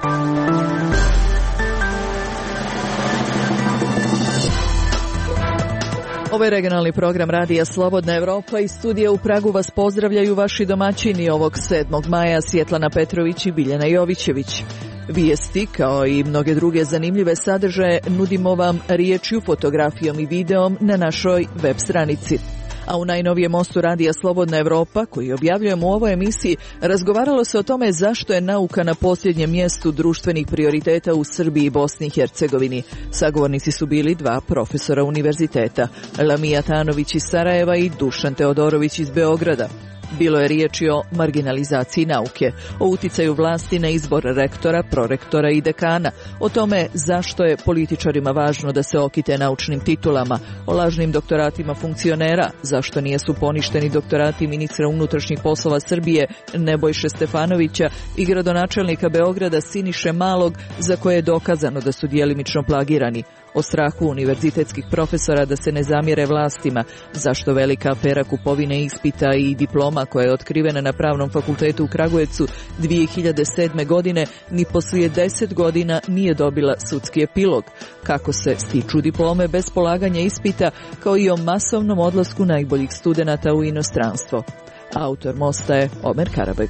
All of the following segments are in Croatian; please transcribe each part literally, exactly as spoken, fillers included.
Ovo je regionalni program Radija Slobodna Evropa i studija u Pragu vas pozdravljaju vaši domaćini ovog sedmog maja Svjetlana Petrović i Biljana Jovićević. Vijesti, kao i mnoge druge zanimljive sadržaje, nudimo vam riječju, fotografijom i videom na našoj web stranici. A u najnovijem mostu Radija Slobodna Evropa, koji objavljujemo u ovoj emisiji, razgovaralo se o tome zašto je nauka na posljednjem mjestu društvenih prioriteta u Srbiji i Bosni i Hercegovini. Sagovornici su bili dva profesora univerziteta, Lamija Tanović iz Sarajeva i Dušan Teodorović iz Beograda. Bilo je riječi o marginalizaciji nauke, o uticaju vlasti na izbor rektora, prorektora i dekana, o tome zašto je političarima važno da se okite naučnim titulama, o lažnim doktoratima funkcionera, zašto nijesu poništeni doktorati ministra unutrašnjih poslova Srbije Nebojše Stefanovića i gradonačelnika Beograda Siniše Malog, za koje je dokazano da su djelimično plagirani, o strahu univerzitetskih profesora da se ne zamjere vlastima, zašto velika afera kupovine ispita i diploma koja je otkrivena na Pravnom fakultetu u Kragujevcu dvije hiljade sedme. godine ni poslije deset godina nije dobila sudski epilog, kako se stiču diplome bez polaganja ispita, kao i o masovnom odlasku najboljih studenata u inostranstvo. Autor mosta je Omer Karabeg.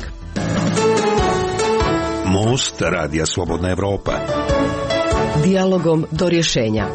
Most Radija Slobodna Evropa. Dijalogom do rješenja.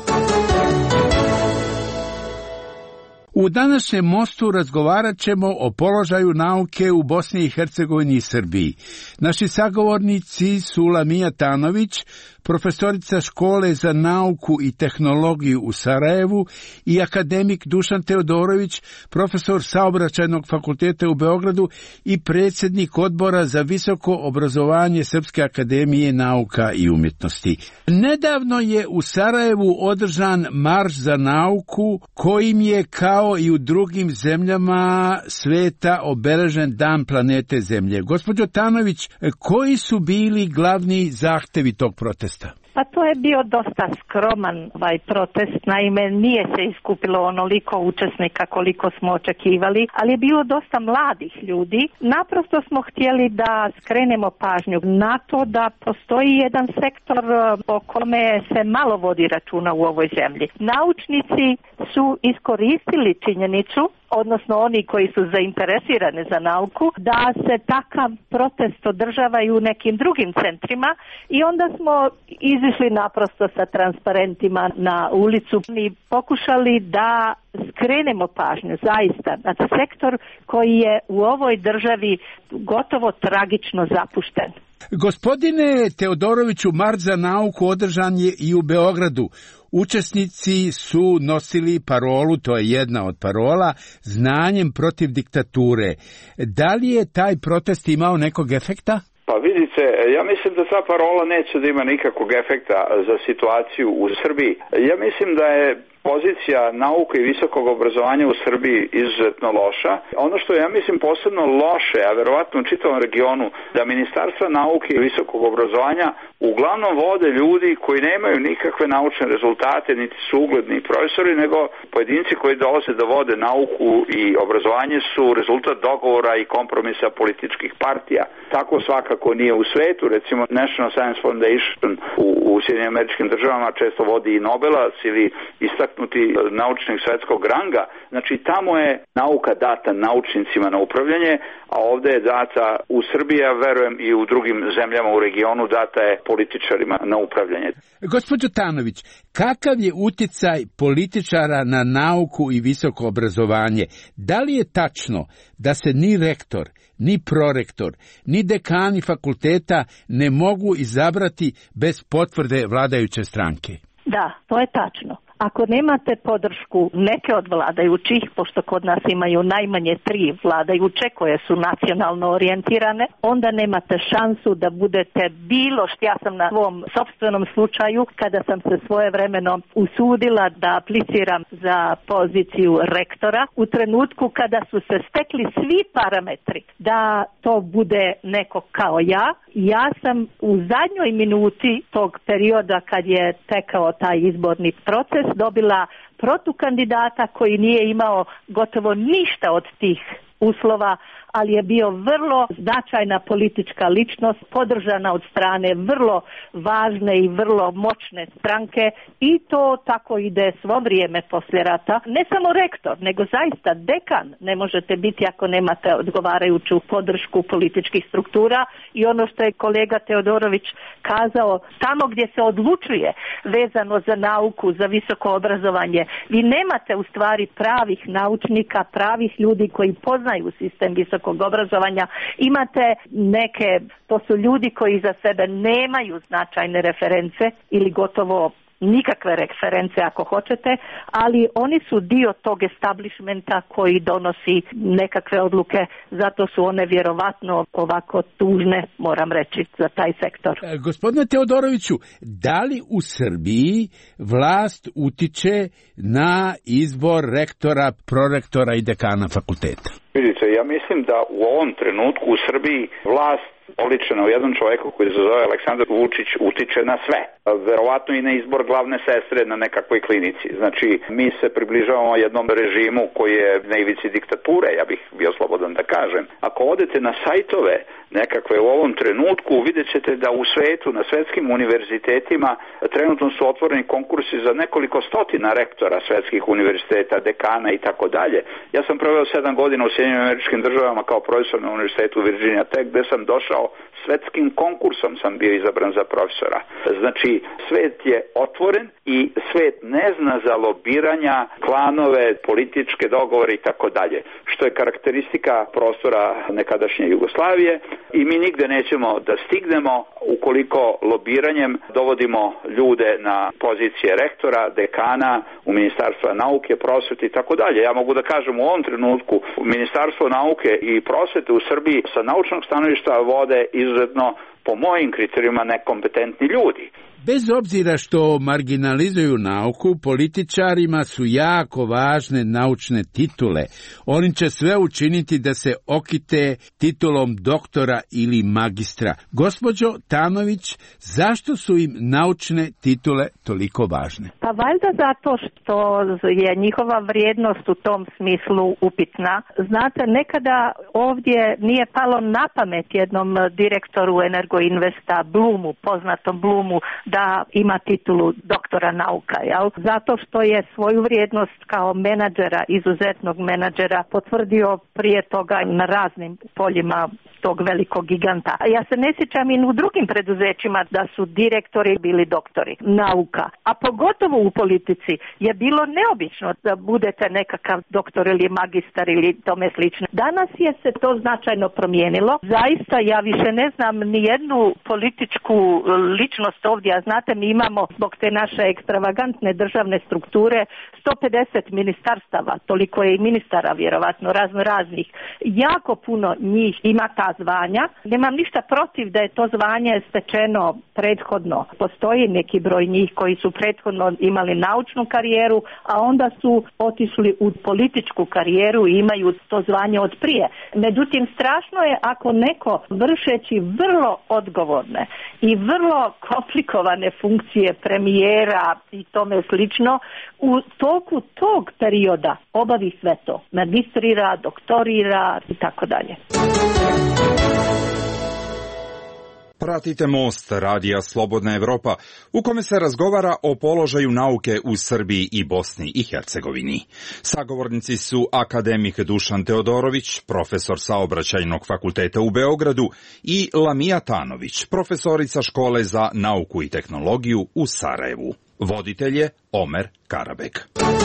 U današnjem mostu razgovarat ćemo o položaju nauke u Bosni i Hercegovini i Srbiji. Naši sagovornici su Lamija Tanović, profesorica škole za nauku i tehnologiju u Sarajevu, i akademik Dušan Teodorović, profesor Saobraćajnog fakulteta u Beogradu i predsjednik odbora za visoko obrazovanje Srpske akademije nauka i umjetnosti. Nedavno je u Sarajevu održan marš za nauku, kojim je kao i u drugim zemljama sveta obeležen Dan planete Zemlje. Gospođo Tanović, koji su bili glavni zahtevi tog protesta? Pa to je bio dosta skroman ovaj protest, naime nije se iskupilo onoliko učesnika koliko smo očekivali, ali je bilo dosta mladih ljudi. Naprosto smo htjeli da skrenemo pažnju na to da postoji jedan sektor po kome se malo vodi računa u ovoj zemlji. Naučnici su iskoristili činjenicu, odnosno oni koji su zainteresirani za nauku, da se takav protest održava i u nekim drugim centrima, i onda smo izišli naprosto sa transparentima na ulicu i pokušali da skrenemo pažnju zaista na sektor koji je u ovoj državi gotovo tragično zapušten. Gospodine Teodoroviću, marš za nauku održan je i u Beogradu. Učesnici su nosili parolu, to je jedna od parola, znanjem protiv diktature. Da li je taj protest imao nekog efekta? Pa vidite, ja mislim da ta parola neće da ima nikakvog efekta za situaciju u Srbiji. Ja mislim da je pozicija nauke i visokog obrazovanja u Srbiji izuzetno loša. Ono što ja mislim posebno loše, a verovatno u čitavom regionu, da Ministarstva nauke i visokog obrazovanja uglavnom vode ljudi koji nemaju nikakve naučne rezultate, niti su ugledni profesori, nego pojedinci koji dolaze da vode nauku i obrazovanje su rezultat dogovora i kompromisa političkih partija. Tako svakako nije u svetu. Recimo National Science Foundation u, u Sjedinjenim Američkim Državama često vodi i Nobelac ili istaknuti naučnik svetskog ranga. Znači tamo je nauka data naučnicima na upravljanje, a ovdje je data u Srbiji, a verujem i u drugim zemljama u regionu, data je političarima na upravljanje. Gospođo Tanović, kakav je utjecaj političara na nauku i visoko obrazovanje? Da li je tačno da se ni rektor, ni prorektor, ni dekani fakulteta ne mogu izabrati bez potvrde vladajuće stranke? Da, to je tačno. Ako nemate podršku neke od vladajućih, pošto kod nas imaju najmanje tri vladajuće koje su nacionalno orijentirane, onda nemate šansu da budete bilo što. Ja sam na svom sopstvenom slučaju, kada sam se svojevremeno usudila da apliciram za poziciju rektora, u trenutku kada su se stekli svi parametri da to bude neko kao ja, ja sam u zadnjoj minuti tog perioda kad je tekao taj izborni proces dobila protukandidata koji nije imao gotovo ništa od tih uslova, ali je bio vrlo značajna politička ličnost, podržana od strane vrlo važne i vrlo moćne stranke i to tako ide svo vrijeme poslije rata. Ne samo rektor, nego zaista dekan ne možete biti ako nemate odgovarajuću podršku političkih struktura i ono što je kolega Teodorović kazao, tamo gdje se odlučuje vezano za nauku, za visoko obrazovanje, vi nemate u stvari pravih naučnika, pravih ljudi koji poznaju sistem visokog obrazovanja, imate neke, to su ljudi koji za sebe nemaju značajne reference ili gotovo nikakve reference ako hoćete, ali oni su dio tog establishmenta koji donosi nekakve odluke, zato su one vjerovatno ovako tužne, moram reći, za taj sektor. E, gospodine Teodoroviću, da li u Srbiji vlast utiče na izbor rektora, prorektora i dekana fakulteta? Vidite, ja mislim da u ovom trenutku u Srbiji vlast oličena u jednom čovjeku koji se zove Aleksandar Vučić utiče na sve. Verovatno i na izbor glavne sestre na nekakvoj klinici. Znači, mi se približavamo jednom režimu koji je na ivici diktature, ja bih bio slobodan da kažem. Ako odete na sajtove nekakve u ovom trenutku, vidjet ćete da u svetu, na svetskim univerzitetima, trenutno su otvoreni konkursi za nekoliko stotina rektora svetskih univerziteta, dekana i tako dalje. Ja sam proveo sedam godina u Sjedinjenim Američkim Državama kao profesor na univerzitetu Virginia Tech, gde sam došao svetskim konkursom sam bio izabran za profesora. Znači, svet je otvoren i svet ne zna za lobiranja, klanove, političke dogovore i tako dalje, što je karakteristika prostora nekadašnje Jugoslavije i mi nigde nećemo da stignemo ukoliko lobiranjem dovodimo ljude na pozicije rektora, dekana, u Ministarstva nauke, prosvete i tako dalje. Ja mogu da kažem u ovom trenutku Ministarstvo nauke i prosvete u Srbiji sa naučnog stanovišta vode izuzetno po mojim kriterijima nekompetentni ljudi. Bez obzira što marginalizuju nauku, političarima su jako važne naučne titule. Oni će sve učiniti da se okite titulom doktora ili magistra. Gospođo Tanović, zašto su im naučne titule toliko važne? Pa valjda zato što je njihova vrijednost u tom smislu upitna. Znate, nekada ovdje nije palo na pamet jednom direktoru Energoinvesta, Blumu, poznatom Blumu, da ima titulu doktora nauka, jel? Zato što je svoju vrijednost kao menadžera, izuzetnog menadžera, potvrdio prije toga na raznim poljima tog velikog giganta. A ja se ne sjećam i u drugim preduzećima da su direktori bili doktori nauka. A pogotovo u politici je bilo neobično da budete nekakav doktor ili magistar ili tome slično. Danas je se to značajno promijenilo. Zaista ja više ne znam ni jednu političku ličnost ovdje, a znate, mi imamo zbog te naše ekstravagantne državne strukture sto pedeset ministarstava, toliko je i ministara vjerovatno razno raznih. Jako puno njih ima ta zvanja. Nemam ništa protiv da je to zvanje stečeno prethodno. Postoji neki broj njih koji su prethodno imali naučnu karijeru, a onda su otišli u političku karijeru i imaju to zvanje od prije. Međutim, strašno je ako neko vršeći vrlo odgovorne i vrlo komplikovane funkcije premijera i tome slično, u toku tog perioda obavi sve to. Magistrira, doktorira i tako dalje. Pratite Most, radija Slobodna Evropa, u kome se razgovara o položaju nauke u Srbiji i Bosni i Hercegovini. Sagovornici su akademik Dušan Teodorović, profesor Saobraćajnog fakulteta u Beogradu, i Lamija Tanović, profesorica Škole za nauku i tehnologiju u Sarajevu. Voditelj je Omer Karabek.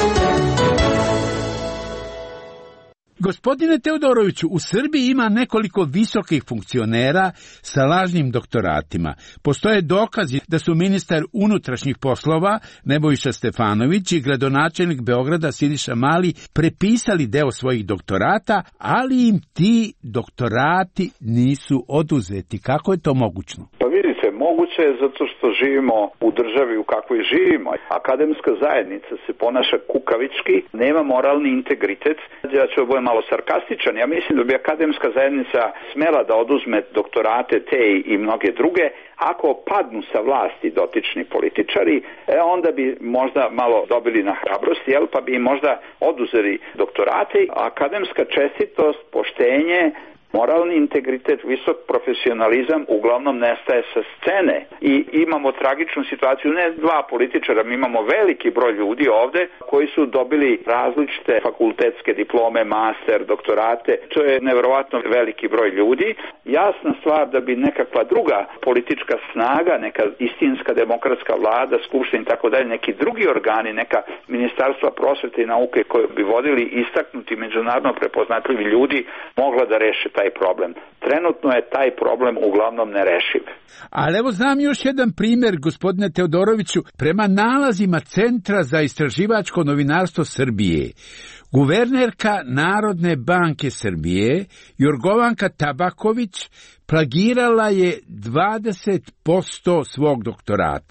Gospodine Teodoroviću, u Srbiji ima nekoliko visokih funkcionera sa lažnim doktoratima. Postoje dokazi da su ministar unutrašnjih poslova Nebojša Stefanović i gradonačelnik Beograda Siniša Mali prepisali deo svojih doktorata, ali im ti doktorati nisu oduzeti. Kako je to mogućno? Pa vidite, moguće je zato što živimo u državi u kakvoj živimo. Akademska zajednica se ponaša kukavički, nema moralni integritet. Ja ću budem malo sarkastičan. Ja mislim da bi akademska zajednica smela da oduzme doktorate te i mnoge druge. Ako padnu sa vlasti dotični političari, e, onda bi možda malo dobili na hrabrosti, jel, pa bi im možda oduzeli doktorate. Akademska čestitost, poštenje Moralni integritet, visok profesionalizam uglavnom nestaje sa scene i imamo tragičnu situaciju, ne dva političara, mi imamo veliki broj ljudi ovde koji su dobili različite fakultetske diplome, master, doktorate, to je nevjerovatno veliki broj ljudi. Jasna stvar da bi nekakva druga politička snaga, neka istinska demokratska vlada, skupština i tako dalje, neki drugi organi, neka ministarstva prosvete i nauke koje bi vodili istaknuti međunarodno prepoznatljivi ljudi, mogla da reše taj problem. Trenutno je taj problem uglavnom nerešiv. Ali evo znam još jedan primjer, gospodine Teodoroviću, prema nalazima Centra za istraživačko novinarstvo Srbije, guvernerka Narodne banke Srbije, Jorgovanka Tabaković, plagirala je dvadeset posto svog doktorata.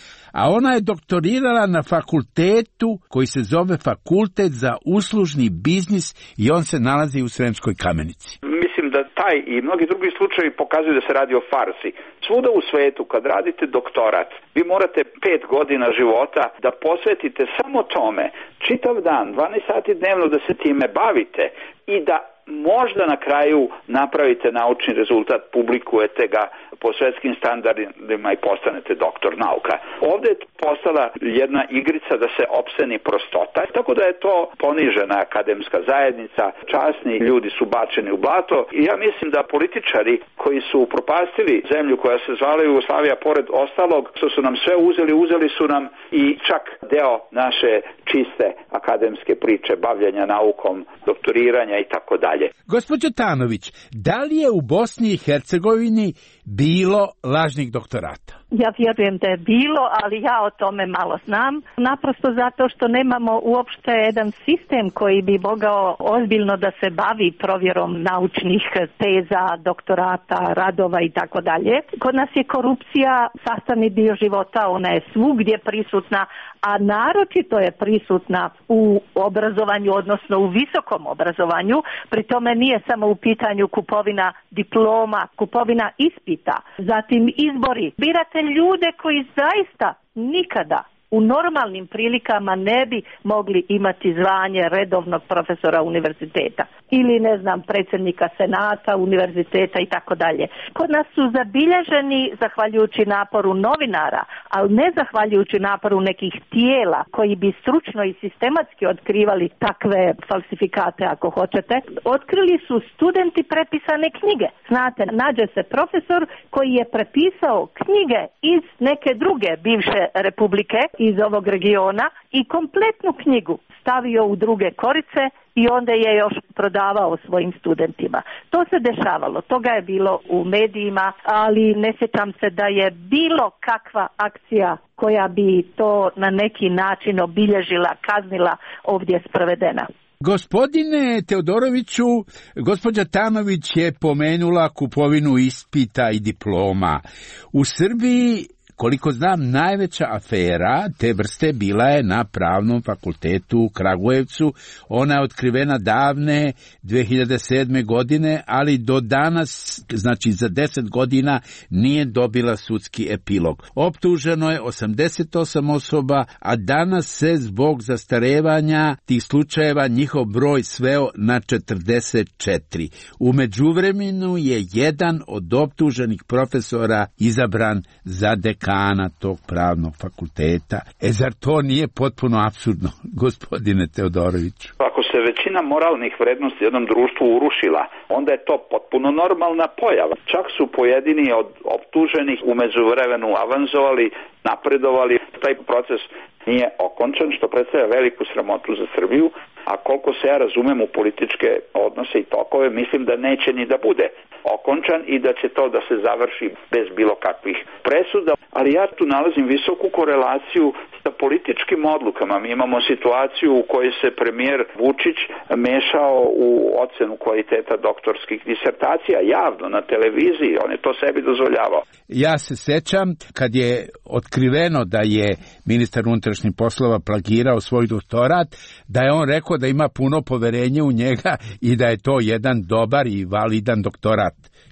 A ona je doktorirala na fakultetu koji se zove Fakultet za uslužni biznis i on se nalazi u Sremskoj Kamenici. Mislim da taj i mnogi drugi slučajevi pokazuju da se radi o farsi. Svuda u svetu kad radite doktorat, vi morate pet godina života da posvetite samo tome, čitav dan, dvanaest sati dnevno da se time bavite i da možda na kraju napravite naučni rezultat, publikujete ga po svetskim standardima i postanete doktor nauka. Ovdje je postala jedna igrica da se opseni prostota, tako da je to ponižena akademska zajednica, časni ljudi su bačeni u blato i ja mislim da političari koji su upropastili zemlju koja se zvala Jugoslavija pored ostalog, što su nam sve uzeli, uzeli su nam i čak deo naše čiste akademske priče, bavljenja naukom, doktoriranja i tako dalje. Gospođo Tanović, da li je u Bosni i Hercegovini bilo lažnih doktorata? Ja vjerujem da je bilo, ali ja o tome malo znam. Naprosto zato što nemamo uopšte jedan sistem koji bi mogao ozbiljno da se bavi provjerom naučnih teza, doktorata, radova i tako dalje. Kod nas je korupcija sastavni dio života, ona je svugdje prisutna, a naročito je prisutna u obrazovanju, odnosno u visokom obrazovanju. Pri tome nije samo u pitanju kupovina diploma, kupovina ispita, zatim izbori. Birate ljude koji zaista nikada u normalnim prilikama ne bi mogli imati zvanje redovnog profesora univerziteta ili, ne znam, predsjednika senata univerziteta i tako dalje. Kod nas su zabilježeni zahvaljujući naporu novinara, ali ne zahvaljujući naporu nekih tijela koji bi stručno i sistematski otkrivali takve falsifikate, ako hoćete. Otkrili su studenti prepisane knjige. Znate, nađe se profesor koji je prepisao knjige iz neke druge bivše republike, iz ovog regiona, i kompletnu knjigu stavio u druge korice i onda je još prodavao svojim studentima. To se dešavalo, toga je bilo u medijima, ali ne sjećam se da je bilo kakva akcija koja bi to na neki način obilježila, kaznila, ovdje sprovedena. Gospodine Teodoroviću, gospođa Tanović je pomenula kupovinu ispita i diploma. U Srbiji, koliko znam, najveća afera te vrste bila je na Pravnom fakultetu u Kragujevcu. Ona je otkrivena davne dve hiljade sedme. godine, ali do danas, znači za deset godina, nije dobila sudski epilog. Optuženo je osamdeset osam osoba, a danas se zbog zastarevanja tih slučajeva njihov broj sveo na četrdeset četiri. U međuvremenu je jedan od optuženih profesora izabran za dekana tog pravnog fakulteta. E zar to nije potpuno apsurdno, gospodine Teodoroviću? Ako se većina moralnih vrednosti jednom društvu urušila, onda je to potpuno normalna pojava. Čak su pojedini od optuženih u međuvremenu avanzovali, napredovali. Taj proces nije okončan, što predstavlja veliku sramotu za Srbiju, a koliko se ja razumem u političke odnose i tokove, mislim da neće ni da bude okončan i da će to da se završi bez bilo kakvih presuda. Ali ja tu nalazim visoku korelaciju sa političkim odlukama. Mi imamo situaciju u kojoj se premijer Vučić mešao u ocenu kvaliteta doktorskih disertacija javno na televiziji. On je to sebi dozvoljavao. Ja se sećam kad je otkriveno da je ministar unutrašnjih poslova plagirao svoj doktorat, da je on rekao da ima puno poverenja u njega i da je to jedan dobar i validan doktorat.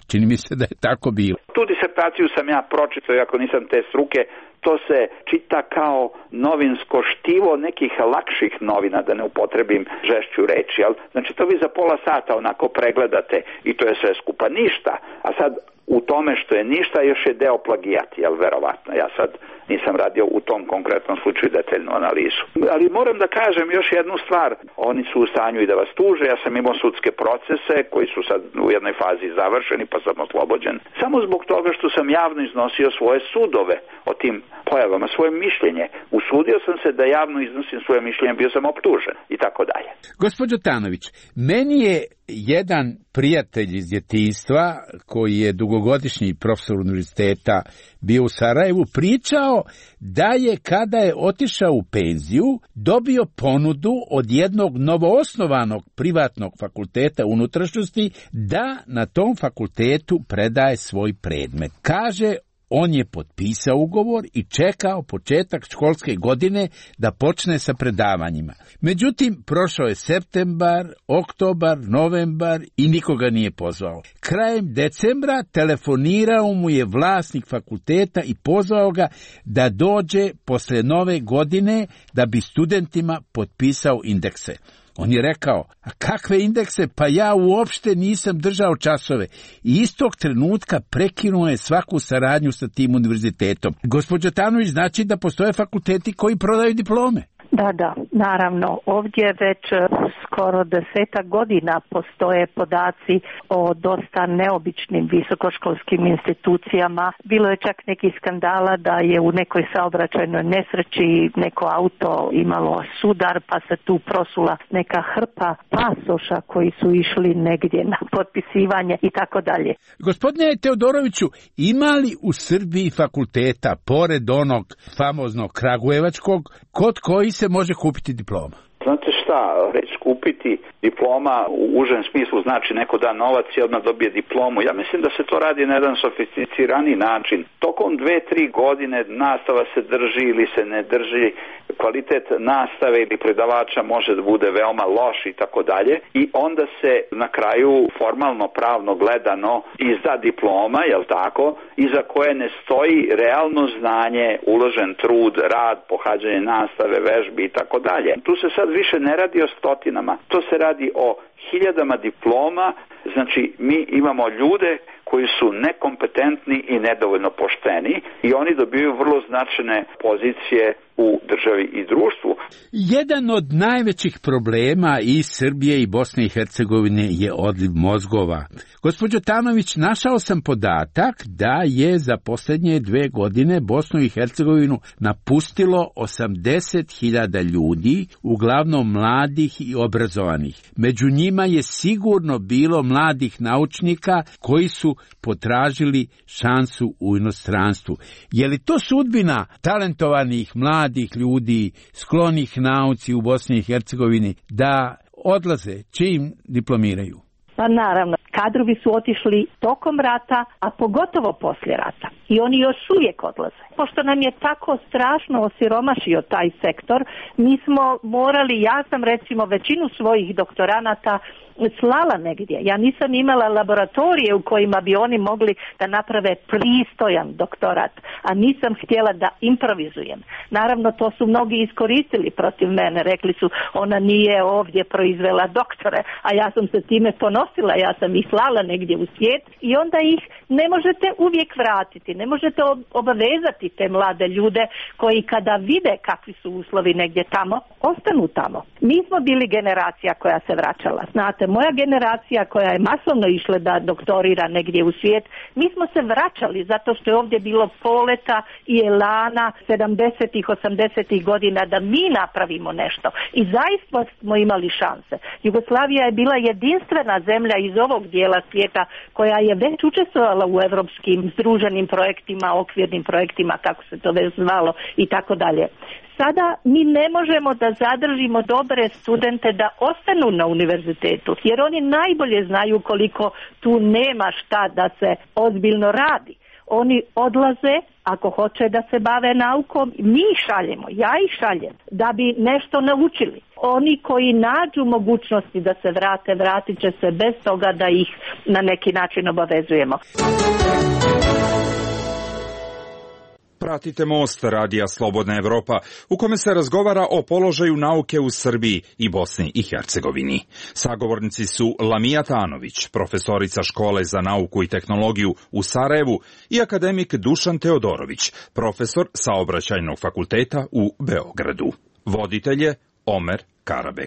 Čini mi se da je tako bilo. Tu disertaciju sam ja pročitao, iako nisam te struke. To se čita kao novinsko štivo nekih lakših novina, da ne upotrebim žešću reči. Jel? Znači to vi za pola sata onako pregledate i to je sve skupa ništa. A sad u tome što je ništa još je deo plagijati, jel verovatno. Ja sad nisam radio u tom konkretnom slučaju detaljnu analizu. Ali moram da kažem još jednu stvar. Oni su u stanju i da vas tuže. Ja sam imao sudske procese koji su sad u jednoj fazi završeni pa sam oslobođen. Samo zbog toga što sam javno iznosio svoje sudove o tim pojavama, svoje mišljenje. Usudio sam se da javno iznosim svoje mišljenje, bio sam optužen i tako dalje. Gospođo Tanović, meni je jedan prijatelj iz djetinjstva koji je dugogodišnji profesor univerziteta bio u Sarajevu pričao da je kada je otišao u penziju dobio ponudu od jednog novoosnovanog privatnog fakulteta unutrašnjosti da na tom fakultetu predaje svoj predmet. Kaže, on je potpisao ugovor i čekao početak školske godine da počne sa predavanjima. Međutim, prošao je septembar, oktobar, novembar i nikoga nije pozvao. Krajem decembra telefonirao mu je vlasnik fakulteta i pozvao ga da dođe posle nove godine da bi studentima potpisao indekse. On je rekao, a kakve indekse, pa ja uopšte nisam držao časove. I istog trenutka prekinuo je svaku saradnju sa tim univerzitetom. Gospođo Tanović, znači da postoje fakulteti koji prodaju diplome? Da, da, naravno. Ovdje već skoro desetak godina postoje podaci o dosta neobičnim visokoškolskim institucijama. Bilo je čak neki skandala da je u nekoj saobraćajnoj nesreći neko auto imalo sudar, pa se tu prosula neka hrpa pasoša koji su išli negdje na potpisivanje i tako dalje. Gospodine Teodoroviću, ima li u Srbiji fakulteta, pored onog famoznog kragujevačkog, kod koji se može kupiti diploma? Znate šta, reći kupiti diploma u užem smislu znači neko da novac i odmah dobije diplomu. Ja mislim da se to radi na jedan sofisticirani način. Tokom dve, tri godine nastava se drži ili se ne drži, kvalitet nastave ili predavača može da bude veoma loš i tako dalje. I onda se na kraju formalno pravno gledano izda diploma, jel tako, iza koje ne stoji realno znanje, uložen trud, rad, pohađanje nastave, vežbi i tako dalje. Tu se sad više ne radi o stotinama, to se radi o hiljadama diploma, znači mi imamo ljude koji su nekompetentni i nedovoljno pošteni i oni dobiju vrlo značajne pozicije u državi i društvu. Jedan od najvećih problema i Srbije i Bosne i Hercegovine je odliv mozgova. Gospođo Tanović, našao sam podatak da je za posljednje dve godine Bosnu i Hercegovinu napustilo osamdeset hiljada ljudi, uglavnom mladih i obrazovanih. Među njima je sigurno bilo mladih naučnika koji su potražili šansu u inostranstvu. Je li to sudbina talentovanih mladih ljudi, sklonih nauci u Bosni i Hercegovini, da odlaze čim diplomiraju? Pa naravno, kadrovi su otišli tokom rata, a pogotovo poslije rata. I oni još uvijek odlaze. Pošto nam je tako strašno osiromašio taj sektor, mi smo morali, ja sam recimo većinu svojih doktoranata slala negdje. Ja nisam imala laboratorije u kojima bi oni mogli da naprave pristojan doktorat, a nisam htjela da improvizujem. Naravno, to su mnogi iskoristili protiv mene. Rekli su, ona nije ovdje proizvela doktore, a ja sam se time ponosila, ja sam ih slala negdje u svijet i onda ih ne možete uvijek vratiti, ne možete obavezati te mlade ljude koji kada vide kakvi su uslovi negdje tamo, ostanu tamo. Mi smo bili generacija koja se vraćala, znate, moja generacija koja je masovno išla da doktorira negdje u svijet, mi smo se vraćali zato što je ovdje bilo poleta i elana sedamdesetih, osamdesetih godina da mi napravimo nešto. I zaista smo imali šanse. Jugoslavija je bila jedinstvena zemlja iz ovog dijela svijeta koja je već učestvovala u evropskim združenim projektima, okvirnim projektima, kako se to već zvalo i tako dalje. Sada mi ne možemo da zadržimo dobre studente da ostanu na univerzitetu, jer oni najbolje znaju koliko tu nema šta da se ozbiljno radi. oni odlaze ako hoće da se bave naukom, mi ih šaljemo, ja ih šaljem, da bi nešto naučili. Oni koji nađu mogućnosti da se vrate, vratit će se bez toga da ih na neki način obavezujemo. Pratite Most Radija Slobodna Evropa, u kome se razgovara o položaju nauke u Srbiji i Bosni i Hercegovini. Sagovornici su Lamija Tanović, profesorica Škole za nauku i tehnologiju u Sarajevu, i akademik Dušan Teodorović, profesor Saobraćajnog fakulteta u Beogradu. Voditelj je Omer Karabeg.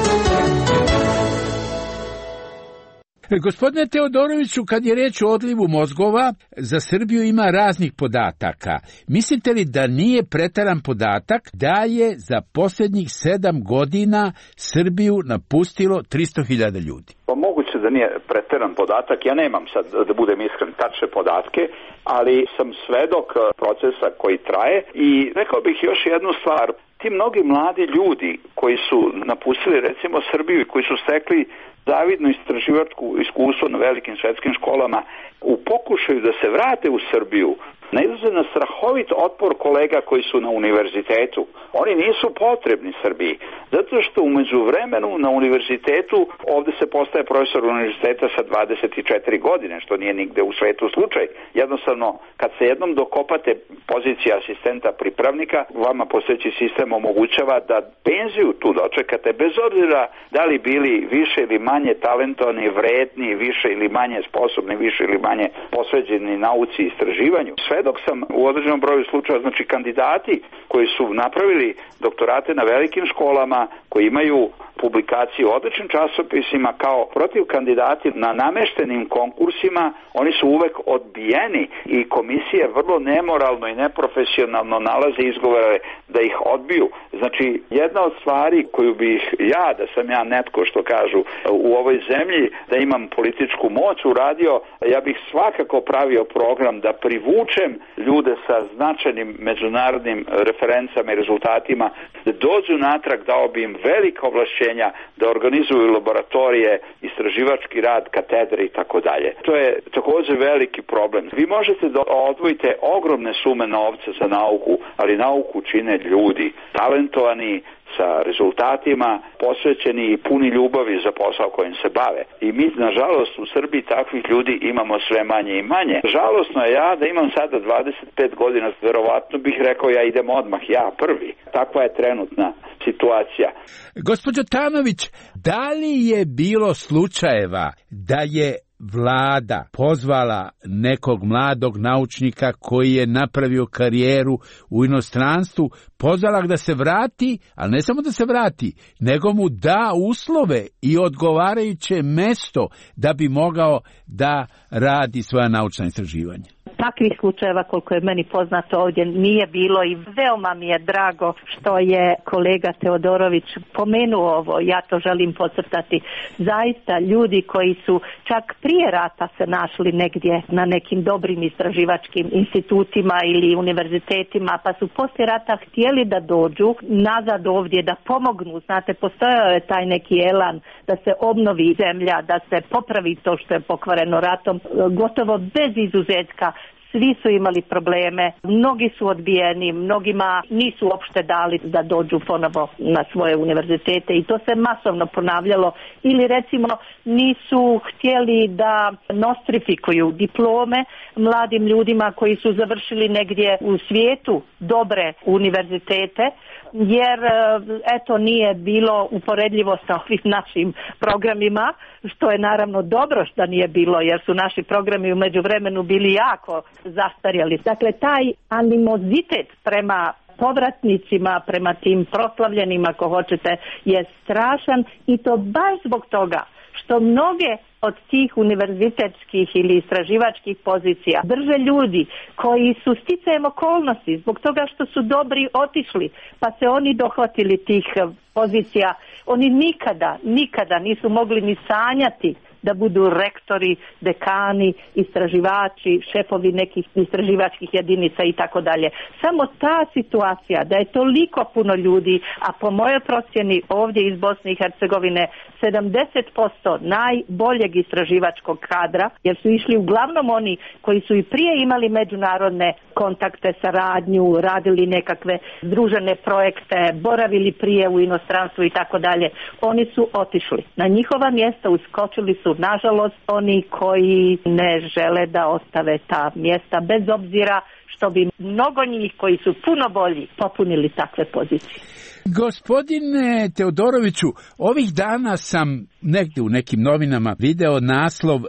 Gospodine Teodoroviću, kad je reč o odlivu mozgova, za Srbiju ima raznih podataka. Mislite li da nije pretaran podatak da je za posljednjih sedam godina Srbiju napustilo tristo hiljada ljudi? Pa moguće da nije preteran podatak, ja nemam sad, da budem iskren, tačne podatke, ali sam svedok procesa koji traje i rekao bih još jednu stvar. Ti mnogi mladi ljudi koji su napustili recimo Srbiju i koji su stekli zavidno istraživačko iskustvo na velikim svetskim školama, u pokušaju da se vrate u Srbiju, nailaze na strahovit otpor kolega koji su na univerzitetu. Oni nisu potrebni Srbiji, zato što u međuvremenu na univerzitetu ovdje se postaje profesor univerziteta sa dvadeset četiri godine, što nije nigde u svetu slučaj. Jednostavno, kad se jednom dokopate pozicije asistenta pripravnika, vama postojeći sistem omogućava da penziju tu dočekate, bez obzira da li bili više ili manje talentovani, vredni, više ili manje sposobni, više ili manje posveđeni nauci i istraživanju. Svedok sam u određenom broju slučaja, znači kandidati koji su napravili doktorate na velikim školama, koji imaju publikacije u odličnim časopisima, kao protiv kandidati na nameštenim konkursima, oni su uvek odbijeni i komisije vrlo nemoralno i neprofesionalno nalaze izgovore da ih odbiju. Znači, jedna od stvari koju bih ja, da sam ja netko što kažu u ovoj zemlji, da imam političku moć uradio, ja bih svakako pravio program da privučem ljude sa značajnim međunarodnim referencama i rezultatima, da dođu natrag, dao bi im velika ovlašćenja da organizuju laboratorije, istraživački rad, katedre i tako dalje. To je također veliki problem. Vi možete da odvojite ogromne sume novca za nauku, ali nauku čine ljudi, talentovani, sa rezultatima, posvećeni i puni ljubavi za posao kojim se bave. I mi, nažalost, u Srbiji takvih ljudi imamo sve manje i manje. Žalosno je ja da imam sada dvadeset pet godina, verovatno bih rekao ja idem odmah, ja prvi. Takva je trenutna situacija. Gospođo Tanović, da li je bilo slučajeva da je vlada pozvala nekog mladog naučnika koji je napravio karijeru u inostranstvu, pozvala ga da se vrati, ali ne samo da se vrati, nego mu da uslove i odgovarajuće mesto da bi mogao da radi svoja naučna istraživanja? Takvih slučajeva, koliko je meni poznato, ovdje nije bilo i veoma mi je drago što je kolega Teodorović pomenuo ovo. Ja to želim podcrtati. Zaista ljudi koji su čak prije rata se našli negdje na nekim dobrim istraživačkim institutima ili univerzitetima, pa su poslije rata htjeli da dođu nazad ovdje, da pomognu. Znate, postojao je taj neki elan da se obnovi zemlja, da se popravi to što je pokvareno ratom, gotovo bez izuzetka. Svi su imali probleme, mnogi su odbijeni, mnogima nisu uopšte dali da dođu ponovo na svoje univerzitete i to se masovno ponavljalo. Ili recimo nisu htjeli da nostrifikuju diplome mladim ljudima koji su završili negdje u svijetu dobre univerzitete, jer eto nije bilo uporedljivo sa ovim našim programima, što je naravno dobro što nije bilo, jer su naši programi u međuvremenu bili jako zastarjeli. Dakle, taj animozitet prema povratnicima, prema tim proslavljenima, ako hoćete, je strašan i to baš zbog toga što mnoge od tih univerzitetskih ili istraživačkih pozicija drže ljudi koji su sticajem okolnosti, zbog toga što su dobri otišli, pa se oni dohvatili tih pozicija. Oni nikada, nikada nisu mogli ni sanjati da budu rektori, dekani, istraživači, šefovi nekih istraživačkih jedinica i tako dalje. Samo ta situacija da je toliko puno ljudi, a po mojoj procjeni ovdje iz Bosne i Hercegovine sedamdeset posto najboljeg istraživačkog kadra, jer su išli uglavnom oni koji su i prije imali međunarodne kontakte, saradnju, radili nekakve združene projekte, boravili prije u inostranstvu i tako dalje. Oni su otišli. Na njihova mjesta uskočili su, nažalost, oni koji ne žele da ostave ta mjesta, bez obzira što bi mnogo njih koji su puno bolji popunili takve pozicije. Gospodine Teodoroviću, ovih dana sam negdje u nekim novinama video naslov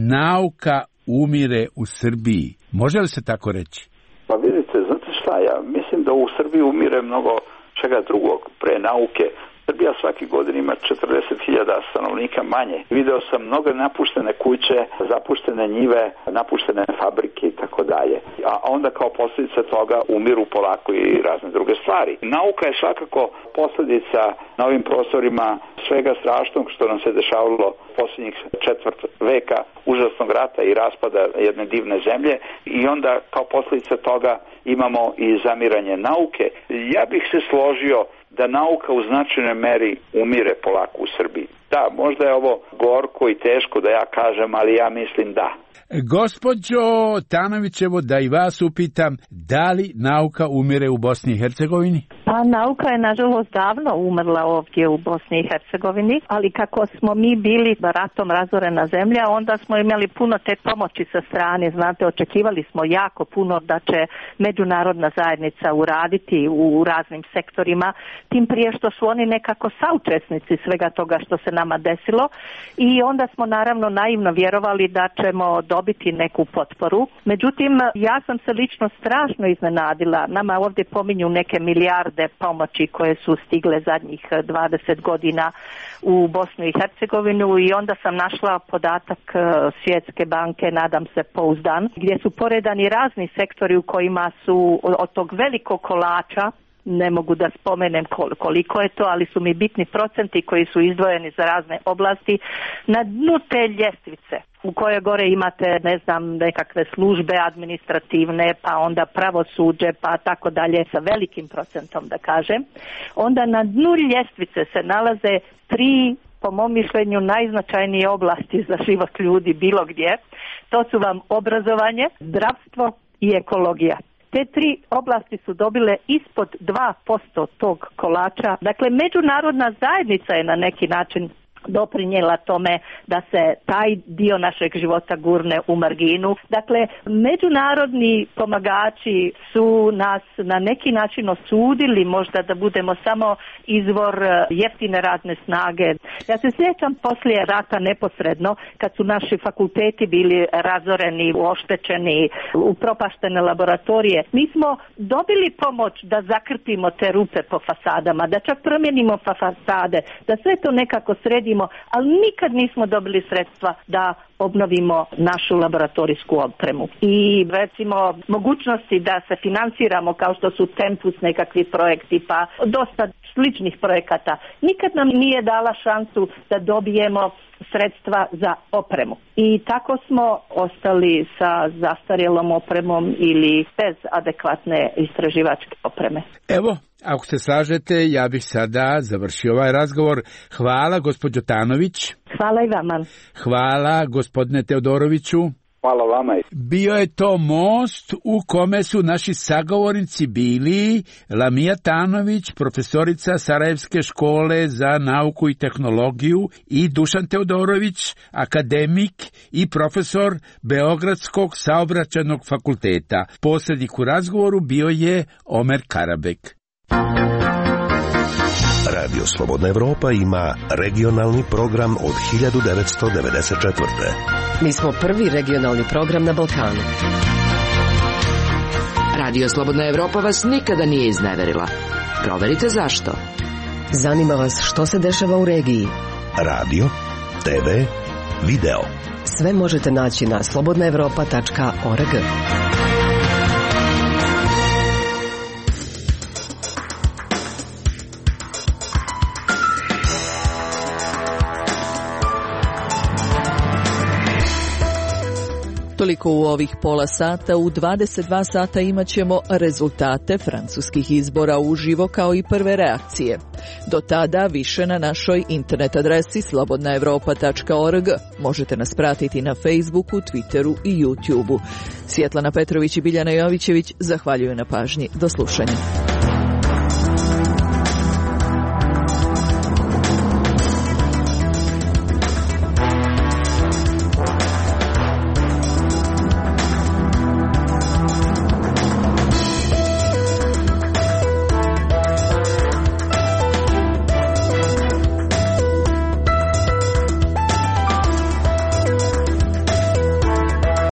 Nauka umire u Srbiji. Može li se tako reći? Pa vidite, znate šta, ja mislim da u Srbiji umire mnogo čega drugog pre nauke. Srbija svaki godin ima četrdeset hiljada stanovnika manje. Video sam mnoge napuštene kuće, zapuštene njive, napuštene fabrike i tako dalje. A onda kao posljedica toga umiru polako i razne druge stvari. Nauka je svakako posljedica na ovim prostorima svega strašnog što nam se dešavalo posljednjih četvrt veka, užasnog rata i raspada jedne divne zemlje, i onda kao posljedica toga imamo i zamiranje nauke. Ja bih se složio da nauka u značajnoj meri umire polako u Srbiji. Da, možda je ovo gorko i teško da ja kažem, ali ja mislim da. Gospođo Tanovićevo, da i vas upitam, da li nauka umire u Bosni i Hercegovini? Pa nauka je nažalost davno umrla ovdje u Bosni i Hercegovini, ali kako smo mi bili ratom razorena zemlja, onda smo imali puno te pomoći sa strane. Znate, očekivali smo jako puno da će međunarodna zajednica uraditi u raznim sektorima, tim prije što su oni nekako saučesnici svega toga što se nama desilo, i onda smo naravno naivno vjerovali da ćemo dobiti neku potporu. Međutim, ja sam se lično strašno iznenadila. Nama ovdje pominju neke milijarde pomoći koje su stigle zadnjih dvadeset godina u Bosnu i Hercegovinu, i onda sam našla podatak Svjetske banke, nadam se pouzdan, gdje su poredani razni sektori u kojima su od tog velikog kolača, ne mogu da spomenem koliko je to, ali su mi bitni procenti koji su izdvojeni za razne oblasti, na dnu te ljestvice u kojoj gore imate, ne znam, nekakve službe administrativne, pa onda pravosuđe, pa tako dalje, sa velikim procentom da kažem. Onda na dnu ljestvice se nalaze tri, po mom mišljenju, najznačajnije oblasti za život ljudi bilo gdje. To su vam obrazovanje, zdravstvo i ekologija. Te tri oblasti su dobile ispod dva posto tog kolača. Dakle, međunarodna zajednica je na neki način doprinijela tome da se taj dio našeg života gurne u marginu. Dakle, međunarodni pomagači su nas na neki način osudili možda da budemo samo izvor jeftine radne snage. Ja se sjećam poslije rata neposredno, kad su naši fakulteti bili razoreni, oštećeni, upropaštene laboratorije. Mi smo dobili pomoć da zakrpimo te rupe po fasadama, da čak promijenimo fasade, da sve to nekako sredimo, ali nikad nismo dobili sredstva da obnovimo našu laboratorijsku opremu. I recimo mogućnosti da se financiramo kao što su Tempus nekakvi projekti, pa dosta sličnih projekata, nikad nam nije dala šansu da dobijemo sredstva za opremu. I tako smo ostali sa zastarjelom opremom ili bez adekvatne istraživačke opreme. Evo, ako se slažete, ja bih sada završio ovaj razgovor. Hvala, gospođo Tanović. Hvala i vama. Hvala, gospodine Teodoroviću. Hvala vama. Bio je to most u kome su naši sagovornici bili Lamija Tanović, profesorica Sarajevske škole za nauku i tehnologiju, i Dušan Teodorović, akademik i profesor Beogradskog saobraćajnog fakulteta. Posrednik u razgovoru bio je Omer Karabek. Radio Slobodna Evropa ima regionalni program od hiljadu devetsto devedeset četvrte. Mi smo prvi regionalni program na Balkanu. Radio Slobodna Evropa vas nikada nije izneverila. Proverite zašto. Zanima vas što se dešava u regiji. Radio, te ve, video. Sve možete naći na slobodna evropa tačka org. Toliko u ovih pola sata. U dvadeset dva sata imat ćemo rezultate francuskih izbora uživo kao i prve reakcije. Do tada više na našoj internet adresi slobodna evropa tačka org. Možete nas pratiti na Facebooku, Twitteru i YouTubeu. Svjetlana Petrović i Biljana Jovićević zahvaljuju na pažnji. Do slušanja.